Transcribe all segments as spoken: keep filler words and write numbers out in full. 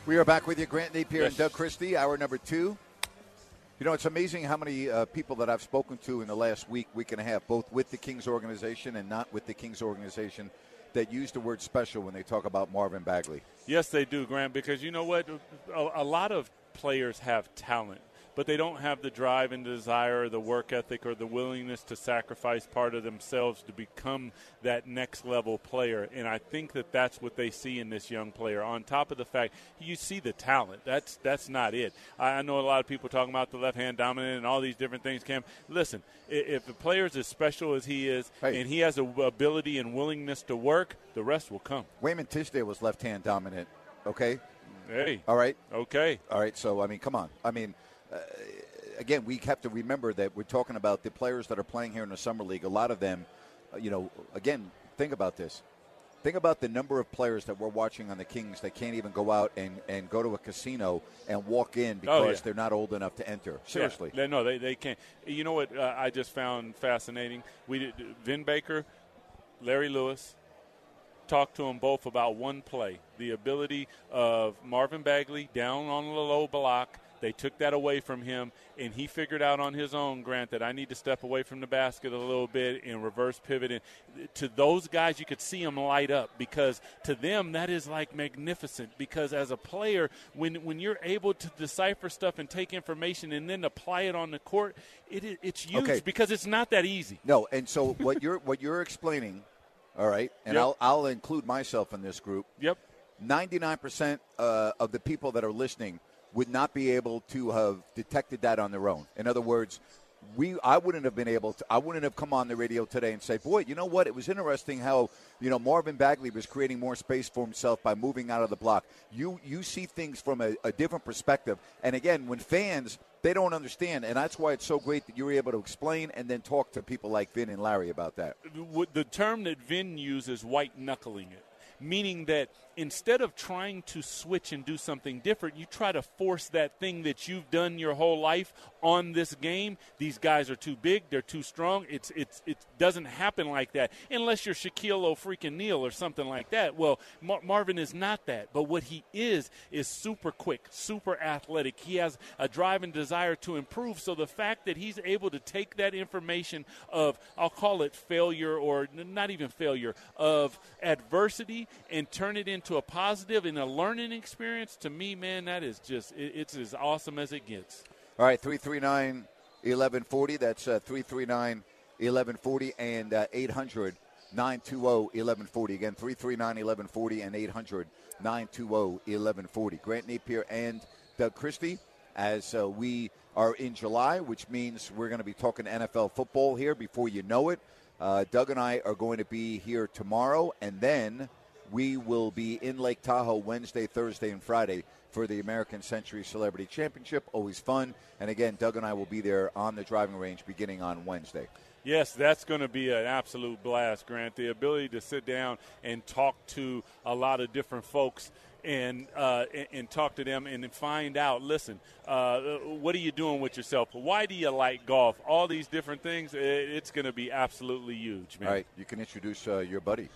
We are back with you, Grant Napier Yes. and Doug Christie, hour number two. You know, it's amazing how many uh, people that I've spoken to in the last week, week and a half, both with the Kings organization and not with the Kings organization, that use the word special when they talk about Marvin Bagley. Yes, they do, Grant, because you know what? A, a lot of players have talent, but they don't have the drive and desire or the work ethic or the willingness to sacrifice part of themselves to become that next level player. And I think that that's what they see in this young player. On top of the fact, you see the talent. That's that's not it. I know a lot of people talking about the left-hand dominant and all these different things, Cam. Listen, if the player is as special as he is hey. and he has the ability and willingness to work, the rest will come. Wayman Tisdale was left-hand dominant, okay? Hey. All right? Okay. All right, so, I mean, come on. I mean, uh, again, we have to remember that we're talking about the players that are playing here in the Summer League. A lot of them, uh, you know, again, think about this. Think about the number of players that we're watching on the Kings that can't even go out and, and go to a casino and walk in because oh, yeah. they're not old enough to enter. Seriously. Yeah. No, they, they can't. You know what uh, I just found fascinating? We did, Vin Baker, Larry Lewis, talked to them both about one play, the ability of Marvin Bagley down on the low block. They took that away from him, and he figured out on his own, Grant, that I need to step away from the basket a little bit and reverse pivot. And to those guys, you could see them light up because to them that is like magnificent because as a player, when when you're able to decipher stuff and take information and then apply it on the court, it it's huge okay. because it's not that easy. No, and so what you're what you're explaining, all right, and Yep. I'll, I'll include myself in this group. Yep. ninety-nine percent uh, of the people that are listening would not be able to have detected that on their own. In other words, we I wouldn't have been able to – I wouldn't have come on the radio today and say, boy, you know what? It was interesting how, you know, Marvin Bagley was creating more space for himself by moving out of the block. You you see things from a, a different perspective. And, again, when fans – they don't understand, and that's why it's so great that you're able to explain and then talk to people like Vin and Larry about that. The term that Vin uses is white-knuckling it, meaning that instead of trying to switch and do something different, you try to force that thing that you've done your whole life on this game. These guys are too big. They're too strong. It's it's It doesn't happen like that unless you're Shaquille O'Freakin-Neal or something like that. Well, Mar- Marvin is not that. But what he is is super quick, super athletic. He has a drive and desire to improve. So the fact that he's able to take that information of, I'll call it failure or not even failure, of adversity and turn it into a positive and a learning experience, to me, man, that is just, it, it's as awesome as it gets. All right, three three nine, one one four zero. That's uh, three three nine, one one four zero and uh, eight hundred, nine two zero, one one four zero. Again, three three nine, one one four zero and eight hundred, nine two zero, one one four zero. Grant Napier and Doug Christie as uh, we are in July, which means we're going to be talking N F L football here before you know it. Uh, Doug and I are going to be here tomorrow, and then we will be in Lake Tahoe Wednesday, Thursday, and Friday for the American Century Celebrity Championship. Always fun. And, again, Doug and I will be there on the driving range beginning on Wednesday. Yes, that's going to be an absolute blast, Grant. The ability to sit down and talk to a lot of different folks and uh, and, and talk to them and find out, listen, uh, what are you doing with yourself? Why do you like golf? All these different things, it's going to be absolutely huge, man. All right, you can introduce uh, your buddy.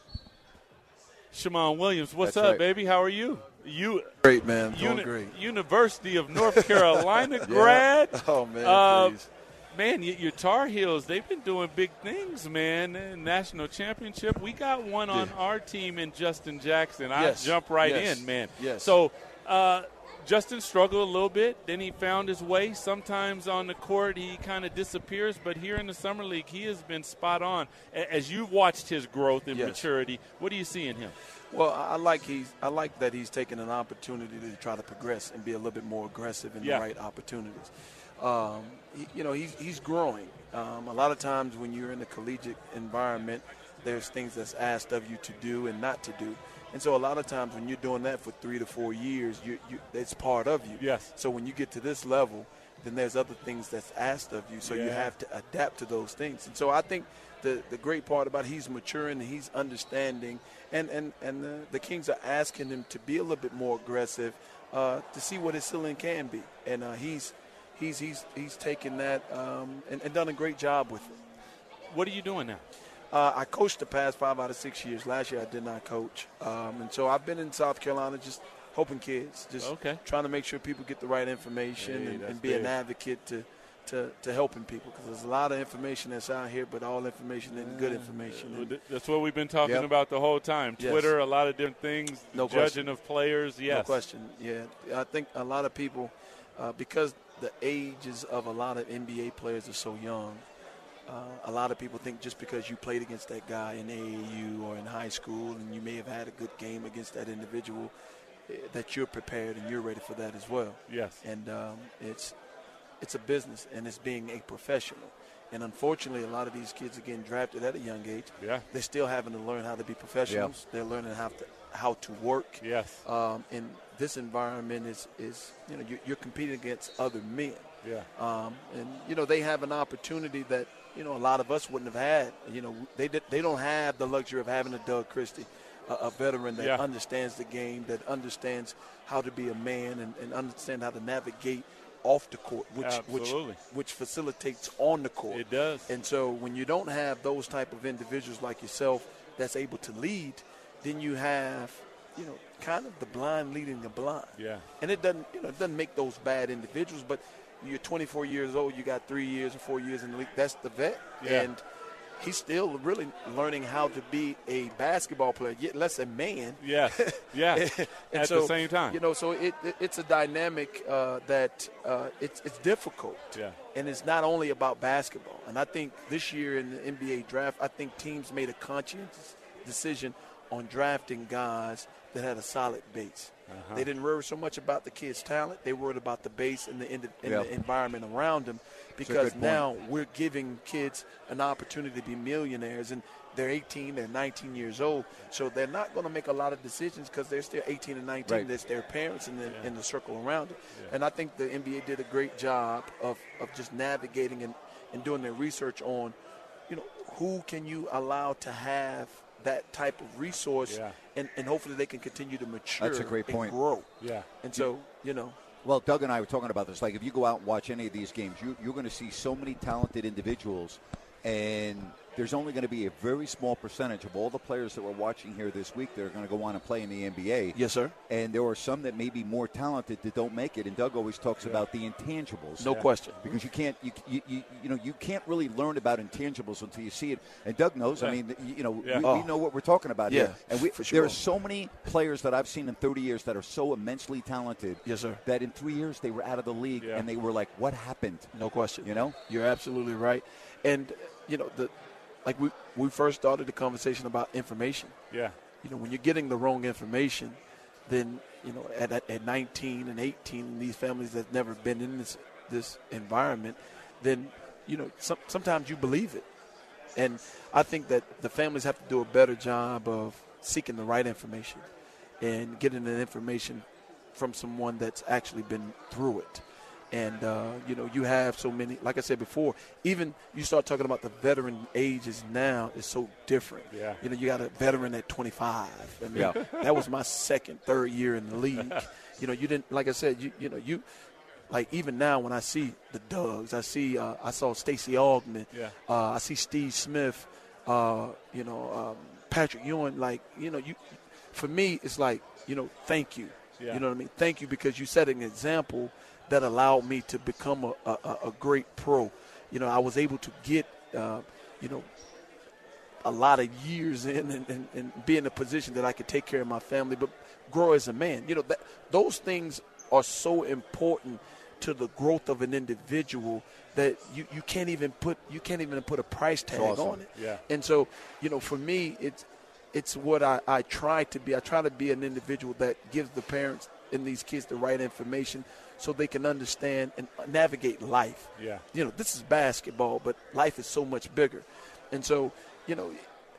Shimon Williams, what's That's up, right. baby? How are you? You Great, man. Doing Uni- great. University of North Carolina grad. Oh, man, uh, please. Man, y- your Tar Heels, they've been doing big things, man. National championship. We got one on Yeah. our team in Justin Jackson. I Yes. jump right Yes. in, man. Yes. So uh, Justin struggled a little bit. Then he found his way. Sometimes on the court he kind of disappears, but here in the Summer League he has been spot on. A- As you've watched his growth and Yes. maturity, what do you see in him? Well, I like he's I like that he's taking an opportunity to try to progress and be a little bit more aggressive in Yeah. the right opportunities. Um, he, you know, he's he's growing. Um, a lot of times when you're in a collegiate environment, there's things that's asked of you to do and not to do. And so a lot of times when you're doing that for three to four years, you, you it's part of you. Yes. So when you get to this level, then there's other things that's asked of you. So you Yeah. have to adapt to those things. And so I think the, the great part about he's maturing and he's understanding, and, and, and the, the Kings are asking him to be a little bit more aggressive uh, to see what his ceiling can be. And uh, he's he's he's he's taken that um, and, and done a great job with it. What are you doing now? Uh, I coached the past five out of six years. Last year I did not coach. Um, and so I've been in South Carolina just Hoping kids, just Okay. trying to make sure people get the right information Hey, and, that's and be big. an advocate to, to, to helping people, because there's a lot of information that's out here, but all information isn't good information. Well, And th- That's what we've been talking Yep. about the whole time. Yes. Twitter, a lot of different things, No judging question. of players. Yes. No question. Yeah, I think a lot of people, uh, because the ages of a lot of N B A players are so young, uh, a lot of people think just because you played against that guy in A A U or in high school and you may have had a good game against that individual, eh, that you're prepared and you're ready for that as well. Yes. And um, it's it's a business, and it's being a professional. And unfortunately, a lot of these kids are getting drafted at a young age. Yeah. They're still having to learn how to be professionals. They're learning how to how to work. Yes. Um, and this environment is, is you know, you're, you're competing against other men. Yeah. Um, and, you know, they have an opportunity that, you know, a lot of us wouldn't have had. You know, they did, they don't have the luxury of having a Doug Christie, a, a veteran that Yeah. understands the game, that understands how to be a man and, and understand how to navigate off the court, which which Absolutely. which facilitates on the court. It does. And so when you don't have those type of individuals like yourself that's able to lead, then you have, you know, kind of the blind leading the blind. Yeah. And it doesn't, you know, it doesn't make those bad individuals, but you're twenty-four years old, you got three years or four years in the league. That's the vet. Yeah. And he's still really learning how to be a basketball player, yet less a man. Yes. Yeah. And At so, the same time. You know, so it, it it's a dynamic uh, that uh, it's it's difficult. Yeah. And it's not only about basketball. And I think this year in the N B A draft, I think teams made a conscious decision on drafting guys that had a solid base. Uh-huh. They didn't worry so much about the kid's talent. They worried about the base and the, in the, in Yeah. the environment around them, a because good point. now we're giving kids an opportunity to be millionaires, and they're eighteen, they're nineteen years old, so they're not going to make a lot of decisions because they're still eighteen and nineteen. Right. There's their parents in the, Yeah. in the circle around it. Yeah. And I think the N B A did a great job of, of just navigating and, and doing their research on, you know, who can you allow to have that type of resource, Yeah. and, and hopefully they can continue to mature That's a great and point. grow. Yeah. And so, you know, Well, Doug and I were talking about this. Like, if you go out and watch any of these games, you, you're going to see so many talented individuals, and there's only going to be a very small percentage of all the players that we're watching here this week that are going to go on and play in the N B A. yes, sir. And there are some that may be more talented that don't make it. And Doug always talks about the intangibles. No question. Because you can't, you, you, you, you know, you can't really learn about intangibles until you see it. And Doug knows. I Yeah. mean, you know, Yeah. we, Oh. we know what we're talking about Yeah, here. And we, for there sure. are so many players that I've seen in thirty years that are so immensely talented. Yes, sir. That in three years they were out of the league, Yeah. and they were like, "What happened?" No question. You know? You're absolutely right. And, you know, the like we, we first started the conversation about information. Yeah. You know, when you're getting the wrong information, then, you know, at, at, at nineteen and eighteen, in these families that's never been in this this environment, then, you know, some, sometimes you believe it. And I think that the families have to do a better job of seeking the right information and getting the information from someone that's actually been through it. And, uh, you know, you have so many, like I said before, even you start talking about the veteran ages now is so different. Yeah. You know, you got a veteran at twenty-five. I mean, Yeah. that was my second, third year in the league. You know, you didn't, like I said, you, you know, you, like even now when I see the Dougs, I see, uh, I saw Stacey Augmon, Yeah. uh, I see Steve Smith, uh, you know, um, Patrick Ewing, like, you know, you, for me, it's like, you know, thank you. Yeah. You know what I mean? Thank you, because you set an example that allowed me to become a, a, a great pro. You know, I was able to get, uh, you know, a lot of years in and, and, and be in a position that I could take care of my family, but grow as a man. You know, that, those things are so important to the growth of an individual that you, you can't even put you can't even put a price tag awesome. on it. Yeah. And so, you know, for me, it's it's what I, I try to be. I try to be an individual that gives the parents and these kids the right information so they can understand and navigate life. Yeah. You know, this is basketball, but life is so much bigger. And so, you know,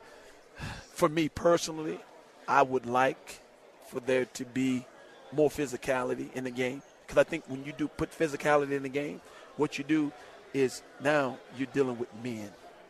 for me personally, I would like for there to be more physicality in the game. Because I think when you do put physicality in the game, what you do is now you're dealing with men.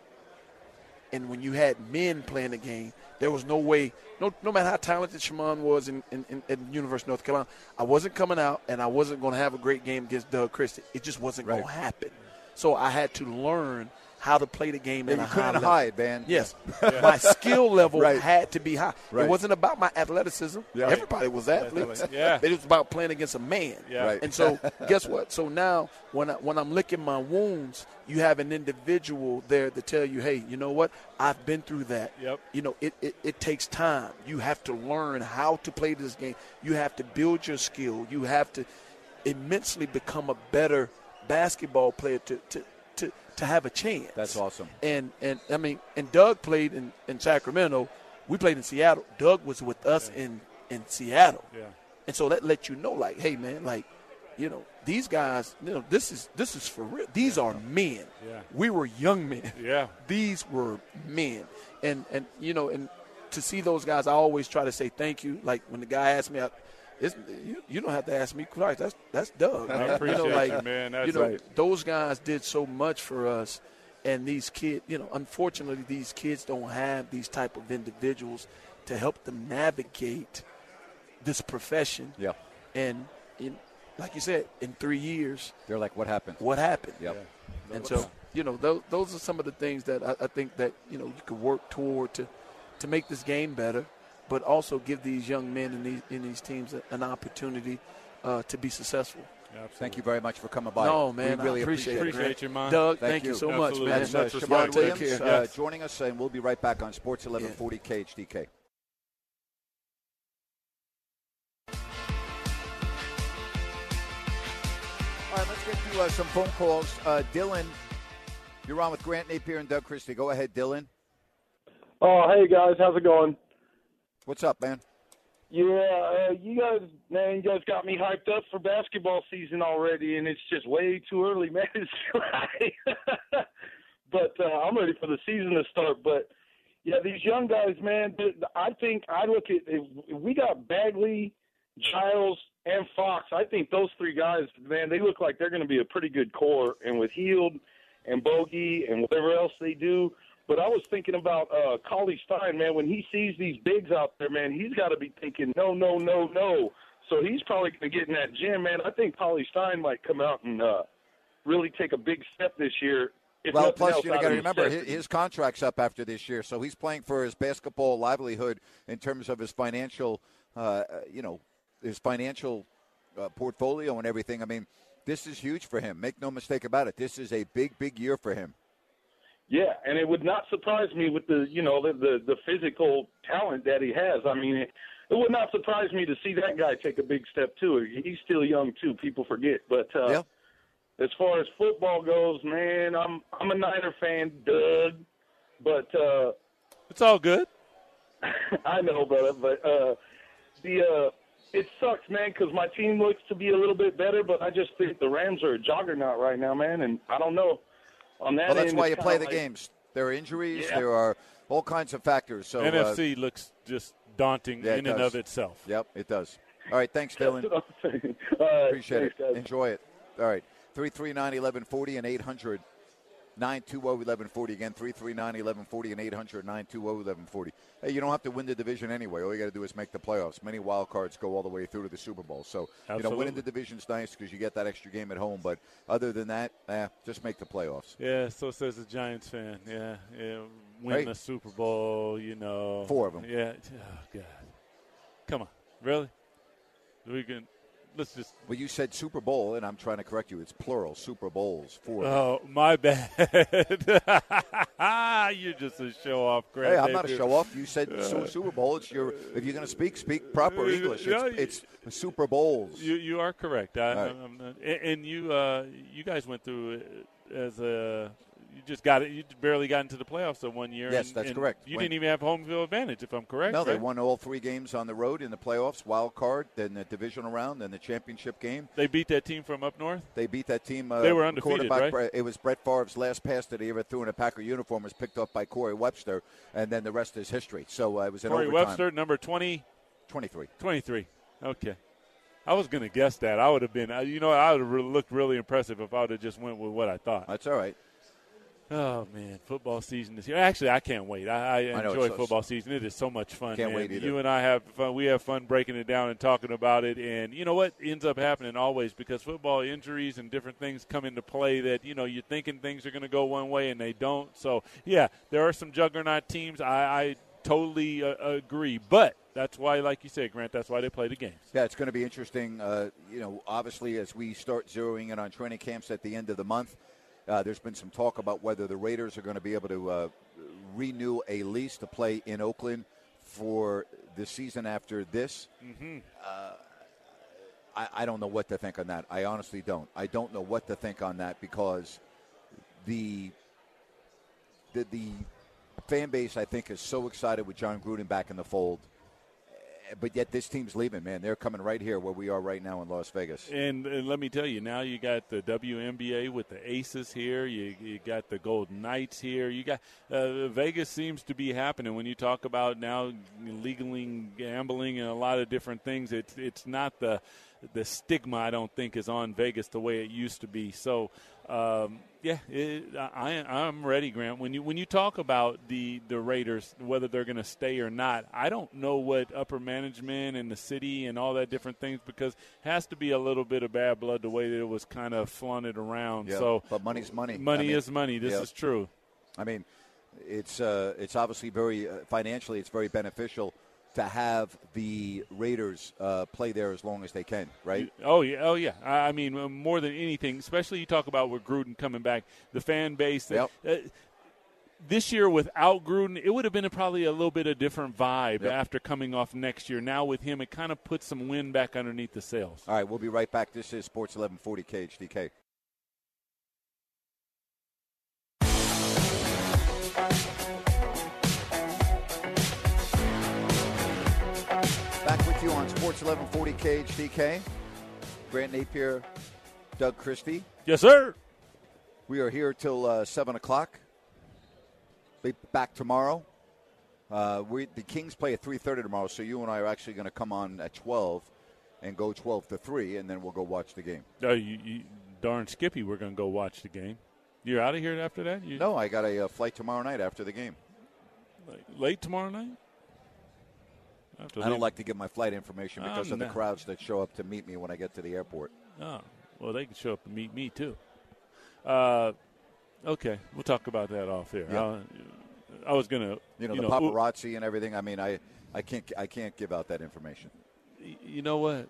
And when you had men playing the game, there was no way, no no matter how talented Shimon was in, in, in, in University of North Carolina, I wasn't coming out and I wasn't going to have a great game against Doug Christie. It just wasn't Right. going to happen. So I had to learn how to play the game Yeah, at you a high couldn't level. hide, man. Yes, my skill level Right. had to be high. Right. It wasn't about my athleticism. Yeah. Everybody was athletes. Yeah. It was about playing against a man. Yeah. Right. And so, guess what? So now, when I, when I'm licking my wounds, you have an individual there to tell you, hey, you know what? I've been through that. Yep. You know, it, it, it takes time. You have to learn how to play this game. You have to build your skill. You have to immensely become a better basketball player to to, to, to have a chance. That's awesome. And and I mean, and Doug played in, in Sacramento. We played in Seattle. Doug was with us Yeah. in, in Seattle. Yeah. And so that lets you know, like, hey, man, like, you know, these guys, you know, this is this is for real. These are men. Yeah. We were young men. Yeah. These were men. And, and you know, and to see those guys, I always try to say thank you. Like, when the guy asked me, I, it's, you, you don't have to ask me twice. That's that's Doug. I man. appreciate you know, like, you, man. That's you know, right. those guys did so much for us. And these kids, you know, unfortunately, these kids don't have these type of individuals to help them navigate this profession. Yeah. And, in, like you said, in three years, They're like, what happened? what happened? Yep. Yeah. And so, you know, those, those are some of the things that I, I think that, you know, you could work toward to, to make this game better, but also give these young men in these, in these teams an opportunity uh, to be successful. Absolutely. Thank you very much for coming by. No, man, we really I appreciate, appreciate it. Appreciate you, man. Doug, Thank thank, you. you. so Absolutely. much, man. That's uh, Much Shamar respect. Williams Take care. uh, Yes. joining us, and we'll be right back on Sports eleven forty K H D K. All right, let's get to uh, some phone calls. Uh, Dylan, you're on with Grant Napier and Doug Christie. Go ahead, Dylan. Oh, hey guys, how's it going? What's up, man? Yeah, uh, you guys, man, you guys got me hyped up for basketball season already, and it's just way too early, man. It's July. But uh, I'm ready for the season to start. But yeah, these young guys, man. I think I look at if we got Bagley, Giles, and Fox. I think those three guys, man, they look like they're going to be a pretty good core. And with Hield and Bogey and whatever else they do. But I was thinking about uh, Cauley Stein, man. When he sees these bigs out there, man, he's got to be thinking, no, no, no, no. So he's probably going to get in that gym, man. I think Cauley Stein might come out and uh, really take a big step this year. If Well, nothing plus else, you out got to of remember his, necessity. his contract's up after this year, so he's playing for his basketball livelihood in terms of his financial, uh, you know, his financial uh, portfolio and everything. I mean, this is huge for him. Make no mistake about it. This is a big, big year for him. Yeah, and it would not surprise me with the, you know, the the, the physical talent that he has. I mean, it, it would not surprise me to see that guy take a big step too. He's still young too. People forget, but uh, Yeah. as far as football goes, man, I'm I'm a Niner fan, Doug, but uh, It's all good. I know, brother. But uh, the uh, it sucks, man, because my team looks to be a little bit better, but I just think the Rams are a juggernaut right now, man, and I don't know. On that Well, that's end, why it's you play the kinda like- games. There are injuries. Yeah. There are all kinds of factors. So, N uh, F C looks just daunting yeah, it in and does. of itself. Yep, it does. All right, thanks, Dylan. That's what I'm saying. All right, Appreciate thanks, it. guys. Enjoy it. All right. three three nine, eleven forty and eight hundred, nine two zero, eleven forty. Again, three three nine, eleven forty and eight hundred, nine two zero, eleven forty. Hey, you don't have to win the division anyway. All you got to do is make the playoffs. Many wild cards go all the way through to the Super Bowl. So, you know, winning Absolutely. the division's nice because you get that extra game at home. But other than that, eh, just make the playoffs. Yeah, so says a Giants fan. Yeah, yeah. Win Right. the Super Bowl, you know. Four of 'em. Yeah. Oh, God. Come on. Really? We can. Let's just. Well, you said Super Bowl, and I'm trying to correct you. It's plural, Super Bowls. Four. Oh, my bad. You're just a show off, Grant. Hey, I'm not a Napier. show off. You said Su- Super Bowl. It's your. If you're going to speak, speak proper English. Yeah, It's, it's Super Bowls. You you are correct. I, All right. I'm not, and, and you uh, you guys went through it as a. You just got it. You barely got into the playoffs that one year. Yes, and- that's and correct. You When- didn't even have home field advantage, if I'm correct. No, they right? won all three games on the road in the playoffs, wild card, then the divisional round, then the championship game. They beat that team from up north. They beat that team. Uh, They were undefeated, quarterback right? Brett- It was Brett Favre's last pass that he ever threw in a Packer uniform was picked up by Corey Webster, and then the rest is history. So uh, it was an Corey overtime. Webster, number twenty, twenty-three. twenty-three. Okay. I was going to guess that. I would have been, uh, you know, I would have re- looked really impressive if I would have just went with what I thought. That's all right. Oh, man, football season is here. Actually, I can't wait. I, I enjoy I know, football season. It is so much fun. Can't man. wait either. You and I have fun. We have fun breaking it down and talking about it. And you know what ends up happening always, because football injuries and different things come into play that, you know, you're thinking things are going to go one way and they don't. So, yeah, there are some juggernaut teams. I, I totally uh, agree. But that's why, like you said, Grant, that's why they play the games. Yeah, it's going to be interesting. Uh, you know, obviously, as we start zeroing in on training camps at the end of the month, Uh, there's been some talk about whether the Raiders are going to be able to uh, renew a lease to play in Oakland for the season after this. Mm-hmm. Uh, I, I don't know what to think on that. I honestly don't. I don't know what to think on that, because the the, the fan base, I think, is so excited with John Gruden back in the fold. But yet this team's leaving, man. They're coming right here where we are right now in Las Vegas. And, and let me tell you, now you got the W N B A with the Aces here. You, you got the Golden Knights here. You got uh, Vegas seems to be happening. When you talk about now legally gambling and a lot of different things, it's it's not the the stigma, I don't think, is on Vegas the way it used to be. So, um, yeah, it, I, I'm ready, Grant. When you when you talk about the, the Raiders, whether they're going to stay or not, I don't know what upper management and the city and all that different things, because it has to be a little bit of bad blood the way that it was kind of flaunted around. Yeah, so, but money's money. Money I mean, is money. This yeah. is true. I mean, it's uh, it's obviously very uh, financially, it's very beneficial to have the Raiders uh, play there as long as they can, right? Oh, yeah. Oh, yeah. I mean, more than anything, especially you talk about with Gruden coming back, the fan base. That, Yep. uh, this year without Gruden, it would have been a, probably a little bit of different vibe Yep. after coming off next year. Now with him, it kind of puts some wind back underneath the sails. All right, we'll be right back. This is Sports eleven forty K H D K. Back with you on Sports eleven forty K H D K. Grant Napier, Doug Christie. Yes, sir. We are here till uh, seven o'clock. Be back tomorrow. Uh, we the Kings play at three thirty tomorrow, so you and I are actually going to come on at twelve and go twelve to three, and then we'll go watch the game. Uh, you, you, darn Skippy, we're going to go watch the game. You're out of here after that? You, No, I got a uh, flight tomorrow night after the game. like, late tomorrow night? I, have to I don't leave. like to give my flight information because Oh, of the no. crowds that show up to meet me when I get to the airport. Oh, well, they can show up and meet me, too. Uh, okay, we'll talk about that off air. Yeah. Uh, I was going to, You know, you the know, paparazzi and everything. I mean, I, I can't I can't give out that information. y- you know what?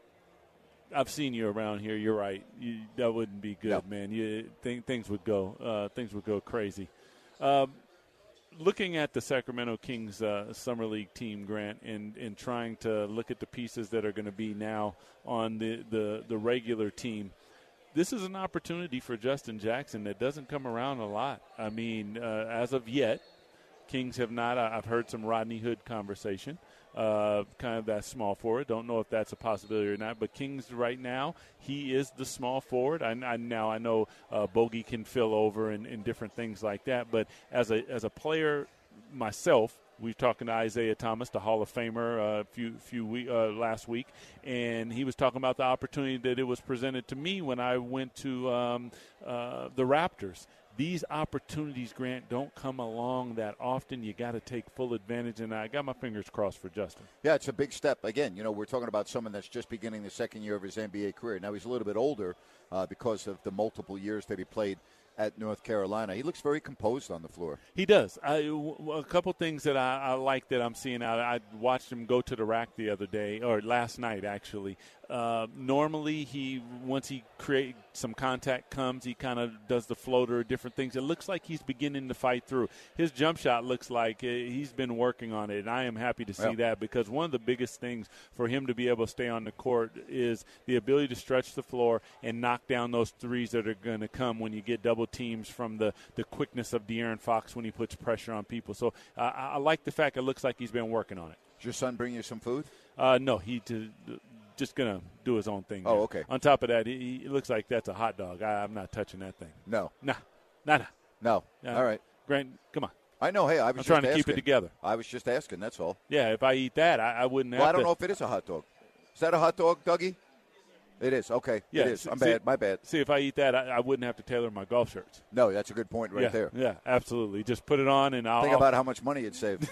I've seen you around here. You're right. You, that wouldn't be good, No. man. You th- things would go uh, things would go crazy. Um, looking at the Sacramento Kings uh, summer league team, Grant, and, and trying to look at the pieces that are going to be now on the, the, the regular team, this is an opportunity for Justin Jackson that doesn't come around a lot. I mean, uh, as of yet, Kings have not. I- I've heard some Rodney Hood conversation, uh, kind of that small forward. Don't know if that's a possibility or not. But Kings right now, he is the small forward. I, I now I know uh, Bogey can fill over and, and different things like that. But as a as a player myself, we were talking to Isaiah Thomas, the Hall of Famer, a uh, few few week, uh, last week, and he was talking about the opportunity that it was presented to me when I went to um, uh, the Raptors. These opportunities, Grant, don't come along that often. You got to take full advantage, and I got my fingers crossed for Justin. Yeah, it's a big step. Again, you know, we're talking about someone that's just beginning the second year of his N B A career. Now, he's a little bit older uh, because of the multiple years that he played at North Carolina. He looks very composed on the floor. He does. I, w- a couple things that I, I like that I'm seeing out. I watched him go to the rack the other day, or last night, actually. Uh, normally, he once he create some contact comes, he kind of does the floater, different things. It looks like he's beginning to fight through. His jump shot looks like uh, he's been working on it, and I am happy to see Yeah. that, because one of the biggest things for him to be able to stay on the court is the ability to stretch the floor and knock down those threes that are going to come when you get double teams from the, the quickness of De'Aaron Fox when he puts pressure on people. So uh, I, I like the fact it looks like he's been working on it. Did your son bring you some food? Uh, no, he t- just going to do his own thing. Oh, there. okay. On top of that, he, he looks like that's a hot dog. I, I'm not touching that thing. No. Nah, nah, nah. No. Yeah. All right. Grant, come on. I know. Hey, I was I'm just trying to asking. keep it together. I was just asking. That's all. Yeah, if I eat that, I, I wouldn't have Well, I don't to. know if it is a hot dog. Is that a hot dog, Dougie? It is. Okay. Yeah, it is. I'm see, bad. My bad. See, if I eat that, I, I wouldn't have to tailor my golf shirts. No, that's a good point right yeah, there. Yeah, absolutely. Just put it on and I'll. Think about how much money you'd save.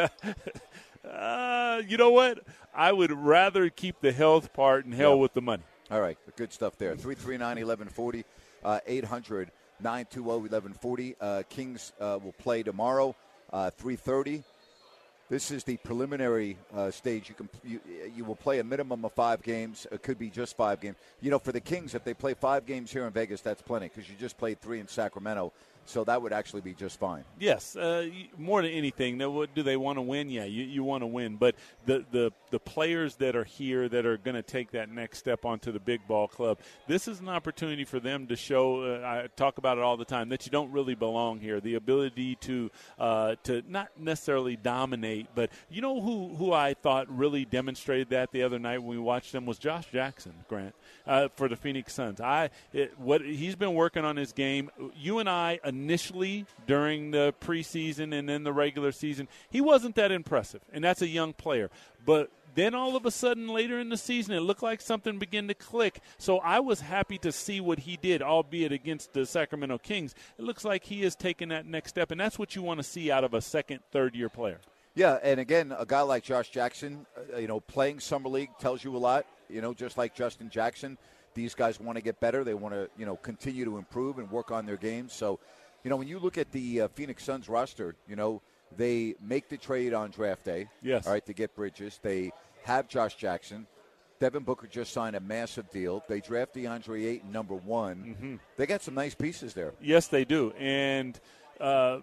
uh, you know what? I would rather keep the health part and hell yeah. with the money. All right. Good stuff there. three three nine, eleven forty, uh, eight hundred, nine two zero, eleven forty. Uh, Kings uh, will play tomorrow, uh, three thirty. This is the preliminary uh, stage. You can you, you will play a minimum of five games. It could be just five games. You know, for the Kings, if they play five games here in Vegas, that's plenty because you just played three in Sacramento. So that would actually be just fine. Yes, uh, more than anything, do they want to win? Yeah, you, you want to win. But the, the, the players that are here that are going to take that next step onto the big ball club, this is an opportunity for them to show, uh, I talk about it all the time, that you don't really belong here. The ability to uh, to not necessarily dominate, but you know who, who I thought really demonstrated that the other night when we watched them was Josh Jackson, Grant, uh, for the Phoenix Suns. I it, what he's been working on his game. You and I initially during the preseason and then the regular season, he wasn't that impressive, and that's a young player. But then all of a sudden later in the season, it looked like something began to click. So I was happy to see what he did, albeit against the Sacramento Kings. It looks like he has taken that next step, and that's what you want to see out of a second, third-year player. Yeah, and again, a guy like Josh Jackson, uh, you know, playing Summer League tells you a lot. You know, just like Justin Jackson, these guys want to get better. They want to, you know, continue to improve and work on their games. So, you know, when you look at the uh, Phoenix Suns roster, you know, they make the trade on draft day. Yes. All right, to get Bridges. They have Josh Jackson. Devin Booker just signed a massive deal. They draft DeAndre Ayton, number one. Mm-hmm. They got some nice pieces there. Yes, they do. And uh,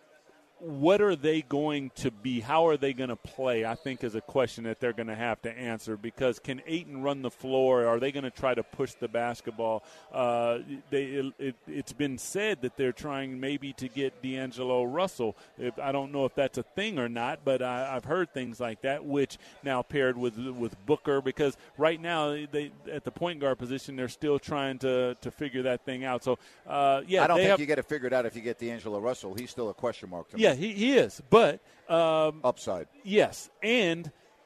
what are they going to be? How are they going to play, I think, is a question that they're going to have to answer, because can Ayton run the floor? Are they going to try to push the basketball? Uh, they, it, it, it's been said that they're trying maybe to get D'Angelo Russell. If, I don't know if that's a thing or not, but I, I've heard things like that, which now paired with with Booker, because right now they at the point guard position, they're still trying to, to figure that thing out. So, uh, yeah. I don't think have, you get it figured out if you get D'Angelo Russell. He's still a question mark to me. Yeah, he, he is. But um, upside. Yes. And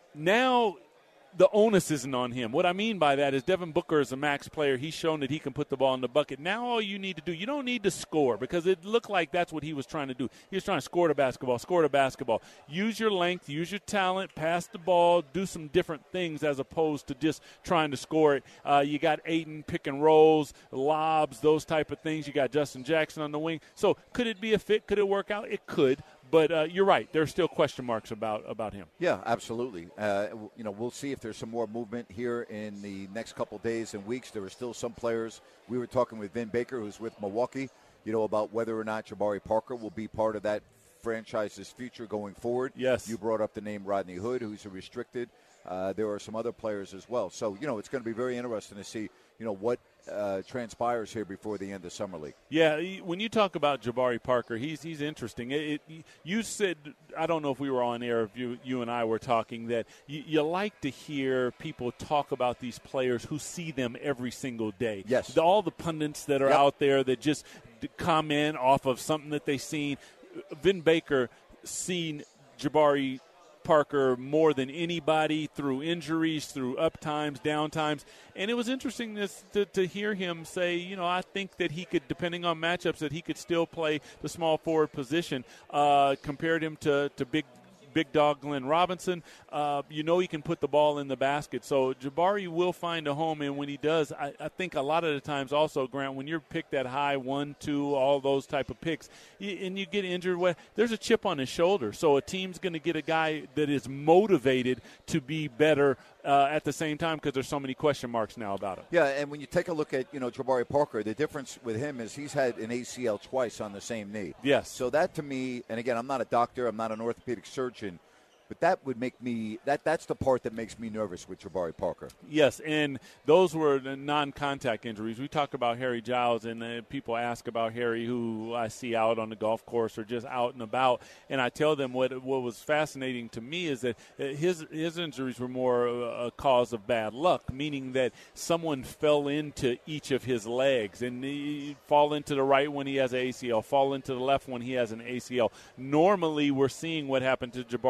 now the onus isn't on him. What I mean by that is Devin Booker is a max player. He's shown that he can put the ball in the bucket. Now all you need to do, you don't need to score, because it looked like that's what he was trying to do. He was trying to score the basketball, score the basketball. Use your length, use your talent, pass the ball, do some different things as opposed to just trying to score it. Uh, you got Ayton, pick and rolls, lobs, those type of things. You got Justin Jackson on the wing. So could it be a fit? Could it work out? It could. But uh, you're right. There's still question marks about, about him. Yeah, absolutely. Uh, you know, we'll see if there's some more movement here in the next couple days and weeks. There are still some players. We were talking with Vin Baker, who's with Milwaukee, you know, about whether or not Jabari Parker will be part of that franchise's future going forward. Yes. You brought up the name Rodney Hood, who's a restricted. Uh, there are some other players as well. So, you know, it's going to be very interesting to see, you know, what uh, transpires here before the end of Summer League. Yeah, when you talk about Jabari Parker, he's he's interesting. It, it, you said, I don't know if we were on air, if you, you and I were talking, that you, you like to hear people talk about these players who see them every single day. Yes. The, all the pundits that are yep. out there that just comment off of something that they've seen. Vin Baker seen Jabari Parker more than anybody through injuries, through up times, down times. And it was interesting to, to, to hear him say, you know, I think that he could, depending on matchups, that he could still play the small forward position. Uh, compared him to, to big big dog Glenn Robinson. Uh, you know he can put the ball in the basket. So Jabari will find a home, and when he does, I, I think a lot of the times also, Grant, when you're picked that high, one, two, all those type of picks, and you get injured, well, there's a chip on his shoulder. So a team's going to get a guy that is motivated to be better uh, at the same time, because there's so many question marks now about him. Yeah, and when you take a look at, you know, Jabari Parker, the difference with him is he's had an A C L twice on the same knee. Yes. So that to me, and again, I'm not a doctor, I'm not an orthopedic surgeon, but that would make me that that's the part that makes me nervous with Jabari Parker. Yes, and those were the non-contact injuries. We talk about Harry Giles, and uh, people ask about Harry, who I see out on the golf course or just out and about, and I tell them what what was fascinating to me is that his his injuries were more a cause of bad luck, meaning that someone fell into each of his legs, and he fall into the right when he has an A C L, fall into the left when he has an A C L. Normally, we're seeing what happened to Jabari Parker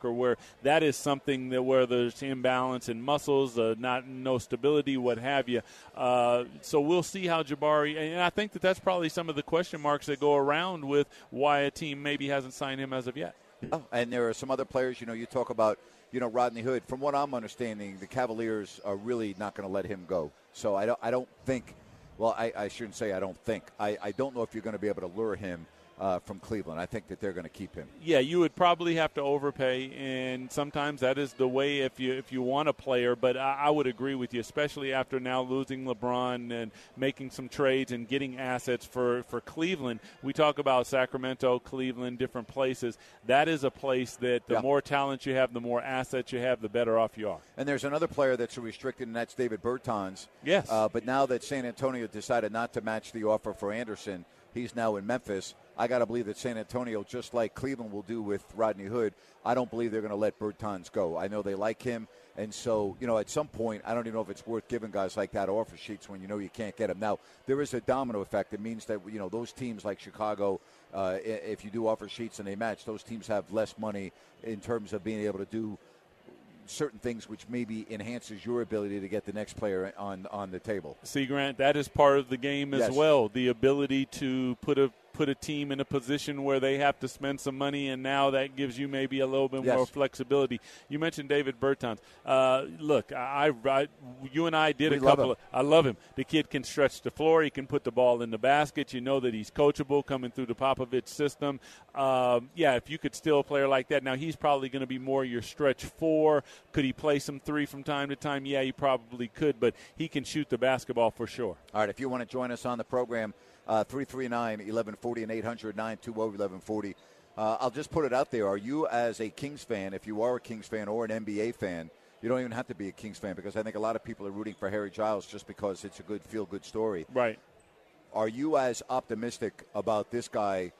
Parker, where that is something that where there's imbalance in muscles, uh, not no stability, what have you. Uh, so we'll see how Jabari, and I think that that's probably some of the question marks that go around with why a team maybe hasn't signed him as of yet. Oh, and there are some other players, you know, you talk about, you know, Rodney Hood. From what I'm understanding, the Cavaliers are really not going to let him go. So I don't, I don't think, well, I, I shouldn't say I don't think. I, I don't know if you're going to be able to lure him Uh, from Cleveland. I think that they're going to keep him. Yeah, you would probably have to overpay, and sometimes that is the way if you if you want a player. But I, I would agree with you, especially after now losing LeBron and making some trades and getting assets for, for Cleveland. We talk about Sacramento, Cleveland, different places. That is a place that the yeah. more talent you have, the more assets you have, the better off you are. And there's another player that's restricted, and that's David Bertans. Yes. Uh, but now that San Antonio decided not to match the offer for Anderson, he's now in Memphis. I got to believe that San Antonio, just like Cleveland will do with Rodney Hood, I don't believe they're going to let Bertans go. I know they like him, and so, you know, at some point, I don't even know if it's worth giving guys like that offer sheets when you know you can't get them. Now, there is a domino effect. It means that, you know, those teams like Chicago, uh, if you do offer sheets and they match, those teams have less money in terms of being able to do certain things, which maybe enhances your ability to get the next player on, on the table. See, Grant, that is part of the game as yes. well, the ability to put a put a team in a position where they have to spend some money, and now that gives you maybe a little bit yes. more flexibility. You mentioned David Bertans. Uh, look, I, I, you and I did we a couple love of – I love him. The kid can stretch the floor. He can put the ball in the basket. You know that he's coachable coming through the Popovich system. Um, yeah, if you could steal a player like that. Now, he's probably going to be more your stretch four. Could he play some three from time to time? Yeah, he probably could, but he can shoot the basketball for sure. All right, if you want to join us on the program, Uh, three three nine, eleven forty and eight hundred, nine two zero, eleven forty. Uh, I'll just put it out there. Are you, as a Kings fan, if you are a Kings fan or an N B A fan, you don't even have to be a Kings fan, because I think a lot of people are rooting for Harry Giles just because it's a good feel-good story. Right. Are you as optimistic about this guy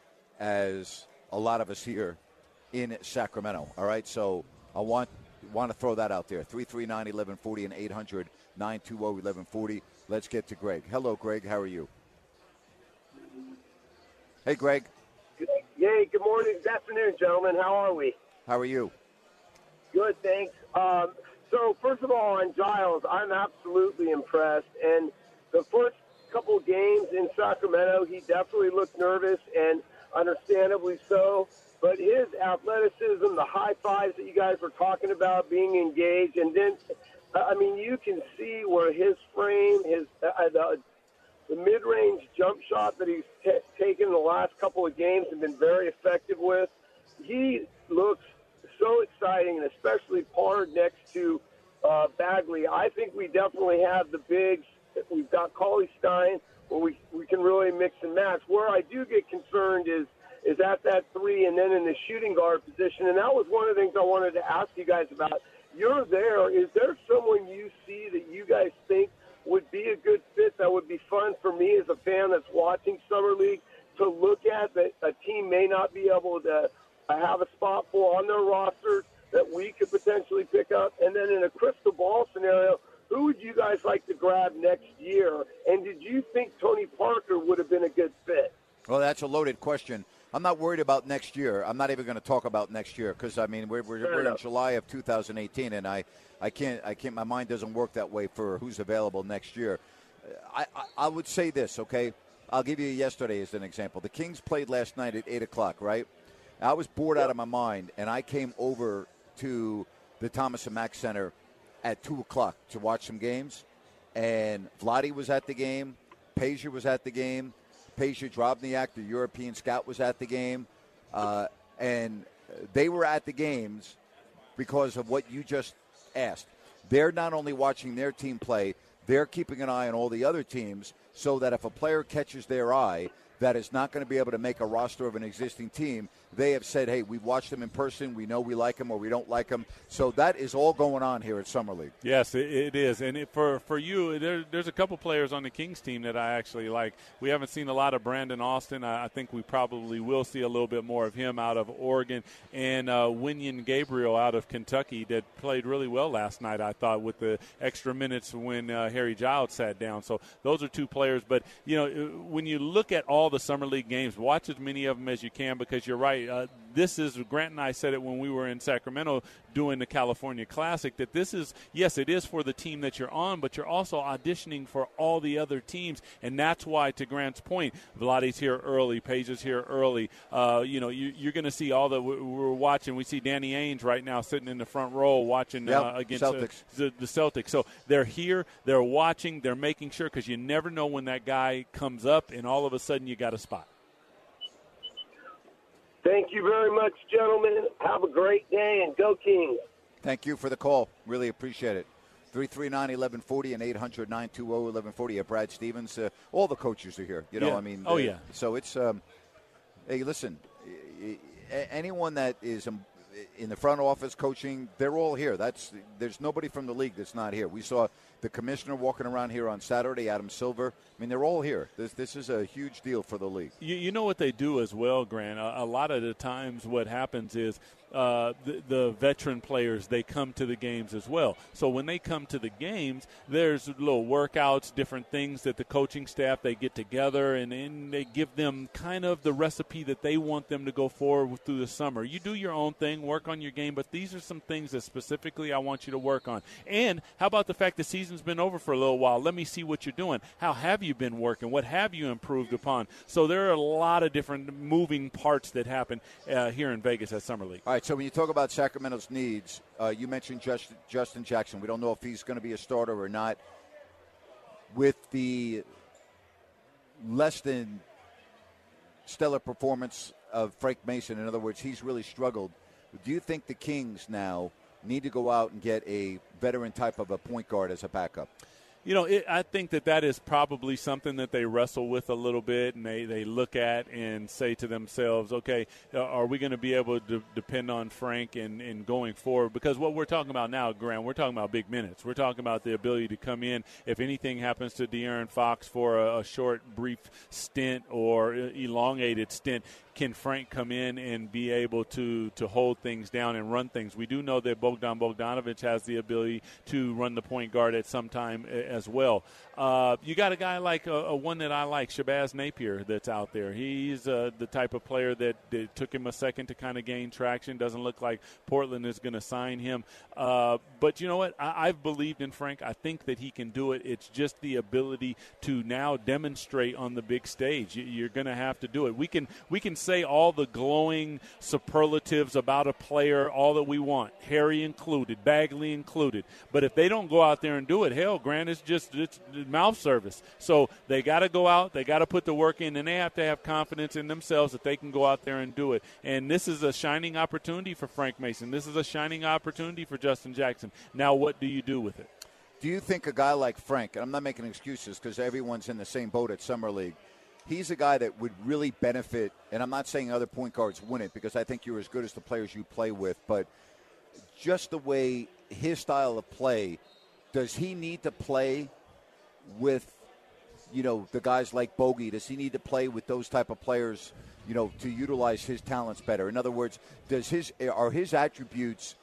as a lot of us here in Sacramento? All right, so I want want to throw that out there. three three nine, eleven forty and eight hundred, nine two zero, eleven forty. Let's get to Greg. Hello, Greg. How are you? Hey, Greg. Yay, good morning, good afternoon, gentlemen. How are we? How are you? Good, thanks. Um, so, first of all, on Giles, I'm absolutely impressed. And the first couple of games in Sacramento, he definitely looked nervous, and understandably so. But his athleticism, the high fives that you guys were talking about, being engaged, and then, I mean, you can see where his frame, his uh, the, The mid-range jump shot that he's t- taken in the last couple of games and been very effective with. He looks so exciting, and especially paired next to uh, Bagley. I think we definitely have the bigs. We've got Cauley Stein, where we, we can really mix and match. Where I do get concerned is is at that three and then in the shooting guard position, and that was one of the things I wanted to ask you guys about. You're there. Is there someone you see that you guys think would be a good fit that would be fun for me as a fan that's watching Summer League to look at, that a team may not be able to have a spot for on their roster that we could potentially pick up? And then in a crystal ball scenario, who would you guys like to grab next year? And did you think Tony Parker would have been a good fit? Well, that's a loaded question. I'm not worried about next year. I'm not even going to talk about next year because, I mean, we're, we're, we're in July of two thousand eighteen, and I, I can't, I can't, my mind doesn't work that way for who's available next year. I, I, I would say this, okay? I'll give you yesterday as an example. The Kings played last night at eight o'clock, right? I was bored out of my mind, and I came over to the Thomas and Mack Center at two o'clock to watch some games, and Vlade was at the game, Peja was at the game, Peja Drobniak, the European scout, was at the game, uh, and they were at the games because of what you just asked. They're not only watching their team play, they're keeping an eye on all the other teams so that if a player catches their eye that is not going to be able to make a roster of an existing team, they have said, hey, we've watched him in person, we know we like him or we don't like him. So that is all going on here at Summer League. Yes, it, it is. And it, for, for you, there, there's a couple players on the Kings team that I actually like. We haven't seen a lot of Brandon Austin. I, I think we probably will see a little bit more of him out of Oregon. And uh, Wenyen Gabriel out of Kentucky that played really well last night, I thought, with the extra minutes when uh, Harry Giles sat down. So those are two players. But, you know, when you look at all the Summer League games, watch as many of them as you can because you're right. right. Uh, this is, Grant and I said it when we were in Sacramento doing the California Classic, that this is, yes, it is for the team that you're on, but you're also auditioning for all the other teams. And that's why, to Grant's point, Vlade's here early, Paige is here early. Uh, you know, you, you're going to see all the, we're watching, we see Danny Ainge right now sitting in the front row watching yep, uh, against Celtics. Uh, the, the Celtics. So they're here, they're watching, they're making sure, because you never know when that guy comes up and all of a sudden you got a spot. Thank you very much, gentlemen. Have a great day, and go Kings. Thank you for the call. Really appreciate it. three three nine, eleven forty and eight hundred, nine two zero, eleven forty. Yeah, Brad Stevens. Uh, all the coaches are here. You know, yeah. I mean. Oh, uh, yeah. So it's, um, hey, listen, anyone that is in the front office coaching, they're all here. That's There's nobody from the league that's not here. We saw the commissioner walking around here on Saturday, Adam Silver. I mean, they're all here. This this is a huge deal for the league. You, you know what they do as well, Grant? A, a lot of the times what happens is uh, the, the veteran players, they come to the games as well. So when they come to the games, there's little workouts, different things that the coaching staff, they get together, and, and they give them kind of the recipe that they want them to go forward through the summer. You do your own thing, work on your game, but these are some things that specifically I want you to work on. And how about the fact the season's been over for a little while? Let me see what you're doing. How have you been working? What have you improved upon? So there are a lot of different moving parts that happen uh, here in Vegas at Summer League. All right, so when you talk about Sacramento's needs, uh, you mentioned Just, Justin Jackson. We don't know if he's going to be a starter or not. With the less than stellar performance of Frank Mason, in other words, he's really struggled. Do you think the Kings now need to go out and get a veteran type of a point guard as a backup? You know, it, I think that that is probably something that they wrestle with a little bit, and they, they look at and say to themselves, okay, are we going to be able to depend on Frank in, in going forward? Because what we're talking about now, Grant, we're talking about big minutes. We're talking about the ability to come in. If anything happens to De'Aaron Fox for a, a short, brief stint or elongated stint, can Frank come in and be able to, to hold things down and run things? We do know that Bogdan Bogdanovic has the ability to run the point guard at some time as well. Uh, you got a guy like a, a one that I like, Shabazz Napier, that's out there. He's uh, the type of player that, that took him a second to kind of gain traction. Doesn't look like Portland is going to sign him. Uh, but you know what? I, I've believed in Frank. I think that he can do it. It's just the ability to now demonstrate on the big stage. You, you're going to have to do it. We can we can say all the glowing superlatives about a player, all that we want, Harry included, Bagley included. But if they don't go out there and do it, hell, Grant, it's just it's mouth service. So they got to go out, they got to put the work in, and they have to have confidence in themselves that they can go out there and do it. And this is a shining opportunity for Frank Mason. This is a shining opportunity for Justin Jackson. Now what do you do with it? Do you think a guy like Frank, and I'm not making excuses because everyone's in the same boat at Summer League, he's a guy that would really benefit, and I'm not saying other point guards wouldn't because I think you're as good as the players you play with, but just the way his style of play, does he need to play with, you know, the guys like Bogey? Does he need to play with those type of players, you know, to utilize his talents better? In other words, does his are his attributes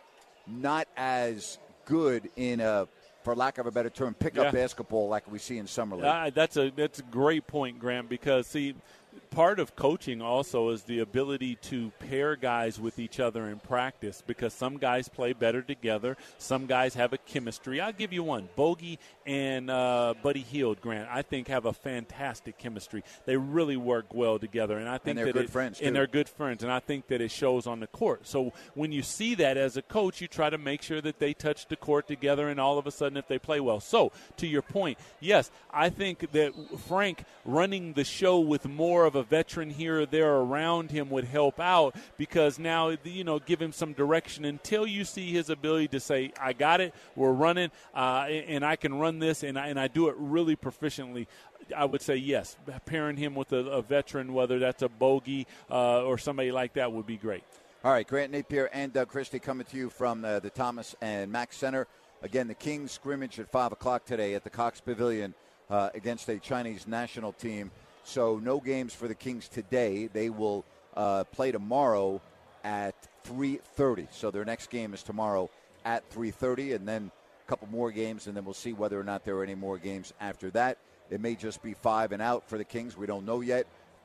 not as good in a, for lack of a better term, pick-up yeah. basketball like we see in Summer League? Uh, that's a that's a great point, Graham, because, see, part of coaching also is the ability to pair guys with each other in practice, because some guys play better together. Some guys have a chemistry. I'll give you one. Bogey and uh, Buddy Hield, Grant, I think have a fantastic chemistry. They really work well together. And I think and they're that good it, friends, too. And they're good friends. And I think that it shows on the court. So when you see that as a coach, you try to make sure that they touch the court together, and all of a sudden if they play well. So to your point, yes, I think that Frank running the show with more of a veteran here or there around him would help out, because now, you know, give him some direction until you see his ability to say, I got it, we're running, uh, and I can run this, and I, and I do it really proficiently. I would say yes, pairing him with a, a veteran, whether that's a Bogey uh, or somebody like that, would be great. All right, Grant Napier and Doug Christie coming to you from uh, the Thomas and Mack Center. Again, the Kings scrimmage at five o'clock today at the Cox Pavilion uh, against a Chinese national team. So no games for the Kings today. They will uh, play tomorrow at three thirty. So their next game is tomorrow at three thirty, and then a couple more games, and then we'll see whether or not there are any more games after that. It may just be five and out for the Kings. We don't know yet.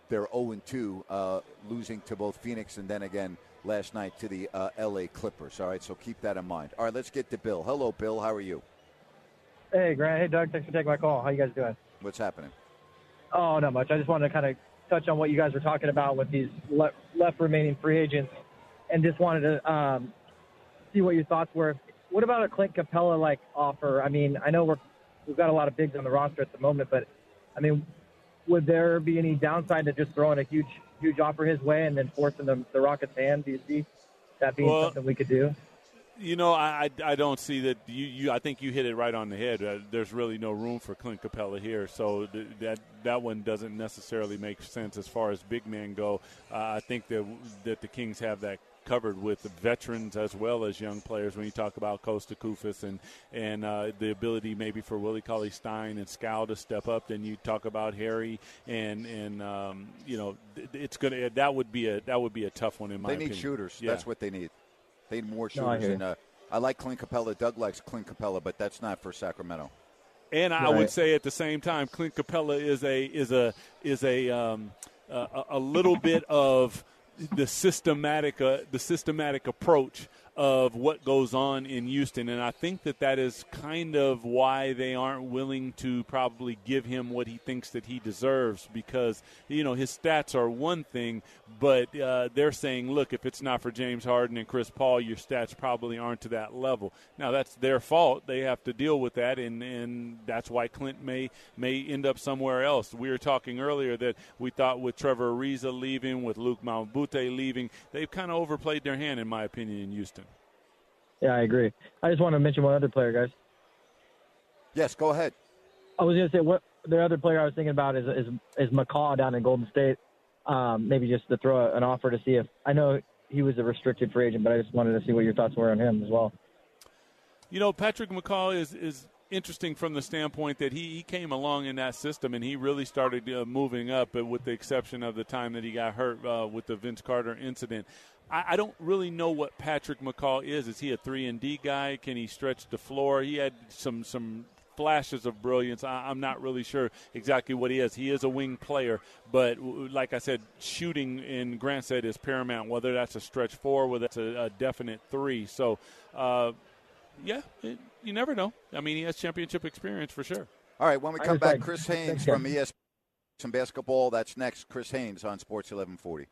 they're oh and two, uh, losing to both Phoenix and then again last night to the uh, L A Clippers. All right, so keep that in mind. All right, let's get to Bill. Hello, Bill. How are you? Hey, Grant. Hey, Doug. Thanks for taking my call. How you guys doing? What's happening? Oh, not much. I just wanted to kind of touch on what you guys were talking about with these le- left remaining free agents, and just wanted to um, see what your thoughts were. What about a Clint Capella-like offer? I mean, I know we're, we've got a lot of bigs on the roster at the moment, but, I mean, would there be any downside to just throwing a huge huge offer his way and then forcing the, the Rockets' hand? Do you see that being well, something we could do? You know, I, I don't see that. You, you I think you hit it right on the head. Uh, there's really no room for Clint Capella here, so th- that that one doesn't necessarily make sense as far as big men go. Uh, I think that that the Kings have that covered with veterans as well as young players. When you talk about Kosta Koufos and and uh, the ability maybe for Willie Cauley-Stein and Scal to step up, then you talk about Harry and and um, you know it's gonna that would be a that would be a tough one in my they opinion. They need shooters. Yeah. That's what they need. They need more shooters. No, I, and, uh, I like Clint Capella. Doug likes Clint Capella, but that's not for Sacramento. And I right. would say at the same time, Clint Capella is a is a is a um, a, a little bit of the systematic uh, the systematic approach of what goes on in Houston, and I think that that is kind of why they aren't willing to probably give him what he thinks that he deserves, because you know his stats are one thing, but uh, they're saying, look, if it's not for James Harden and Chris Paul, your stats probably aren't to that level. Now that's their fault; they have to deal with that, and, and that's why Clint may may end up somewhere else. We were talking earlier that we thought with Trevor Ariza leaving, with Luke Mbute leaving, they've kind of overplayed their hand, in my opinion, in Houston. Yeah, I agree. I just want to mention one other player, guys. Yes, go ahead. I was going to say what the other player I was thinking about is is, is McCaw down in Golden State. Um, maybe just to throw an offer to see if – I know he was a restricted free agent, but I just wanted to see what your thoughts were on him as well. You know, Patrick McCaw is, is interesting from the standpoint that he, he came along in that system and he really started uh, moving up, but with the exception of the time that he got hurt uh, with the Vince Carter incident. I, I don't really know what Patrick McCaw is. Is he a three and D guy? Can he stretch the floor? He had some some flashes of brilliance. I, I'm not really sure exactly what he is. He is a wing player, but like I said, shooting, and Grant said, is paramount, whether that's a stretch four, whether that's a, a definite three. So, uh, yeah, it, you never know. I mean, he has championship experience for sure. All right, when we come back, Chris Haynes Thanks, from E S P N some basketball. That's next. Chris Haynes on Sports eleven forty.